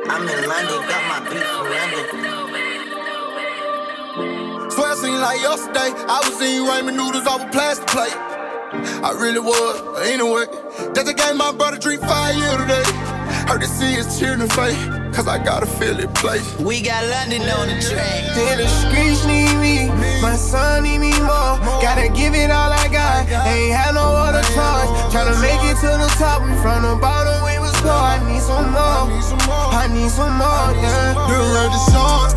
I'm in London, got my beat from London. Swear it seemed like yesterday I was eating ramen noodles off a plastic plate. I really was, but anyway. Just gave my brother drink 5 years today. Heard to see his tear in the face, cause I gotta feel it place. We got London on the track. Then the streets need me, my son need me more. Gotta give it all I got, ain't had no other choice. Tryna make it to the top, we from the bottom, we was poor. I need some more, I need some more, yeah. The road is short.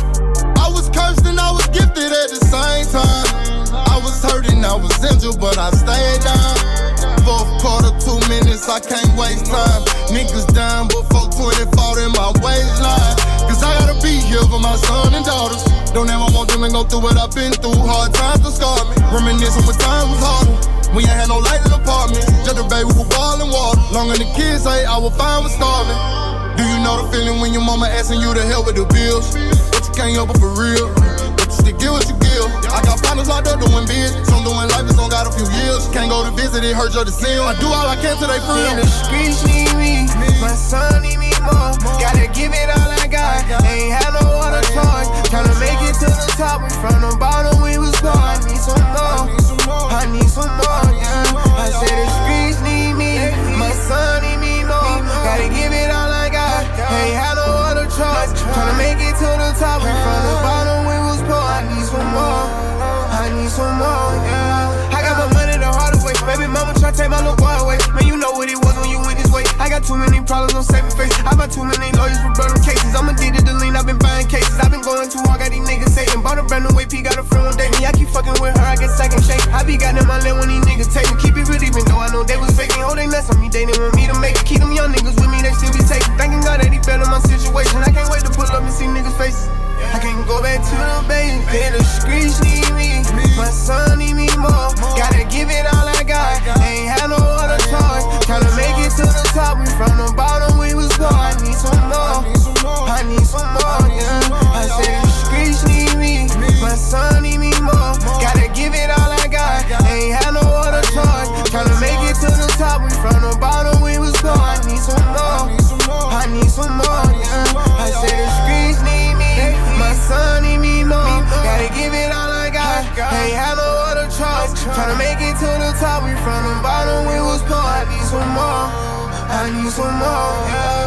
I was cursed and I was gifted at the same time. I was hurting, I was injured, but I stayed down. Fourth quarter, 2 minutes, I can't waste time. Niggas down, but 420 fought in my waistline. Cause I gotta be here for my son and daughters. Don't ever want them to go through what I've been through. Hard times to scar me. Reminiscing when time was harder. We ain't had no light in the apartment. Just a baby with boiling water. Long as the kids say I was fine with starving. Do you know the feeling when your mama asking you to help with the bills? But you can't help it for real. But you still give what you give. I got partners locked up doing biz. Some doing life, and some got a few years. Can't go to visit, it hurts your to see 'em. I do all I can till they free 'em. The streets need me, my son need me more. Gotta give it all I got, ain't had no other choice. Tryna make it to the top, we from the bottom, we was poor. I need some more, I need some more, yeah. I said the streets need me, my son need me more. Gotta give it all I got, ain't had no other choice. Tryna make it to the top, we from the bottom, we was poor. I need some more, I need some more, yeah. I got my money the hard way, baby mama try to take my little boy away. Man, you know what it was when you went this way. I got too many problems on saving face. I bought too many lawyers for burning cases. I'm addicted to lean, I've been buying cases. I've been going too hard, got these niggas hating. Bought a brand new AP, got a friend on date me. I keep fucking with her, I get second shake. I be goddamn my leg when these niggas take me. Keep it real even though I know they was faking. Oh, they nuts on me, they didn't want me to make it. Keep them young niggas with me, they still be taking. Thanking God that he better my situation. I can't wait to pull up and see niggas' faces. I can't go back to the base. Then the streets need me, my son need me more. Gotta give it all I got, ain't had no other choice. Tryna make it to the top, we from the bottom, we was poor. I need some more, I need some more, yeah. I said the streets need me, my son need me more. Gotta give it all I got, ain't had no other choice. Tryna make it to the top, we from the bottom, we was poor. I need some more, I need some more, yeah. I said the streets need me, my son need me more. Gotta give it all I got, ain't had no other choice. Tryna make it to the top, we from the bottom, we was poor. I need some more, I need some more, yeah.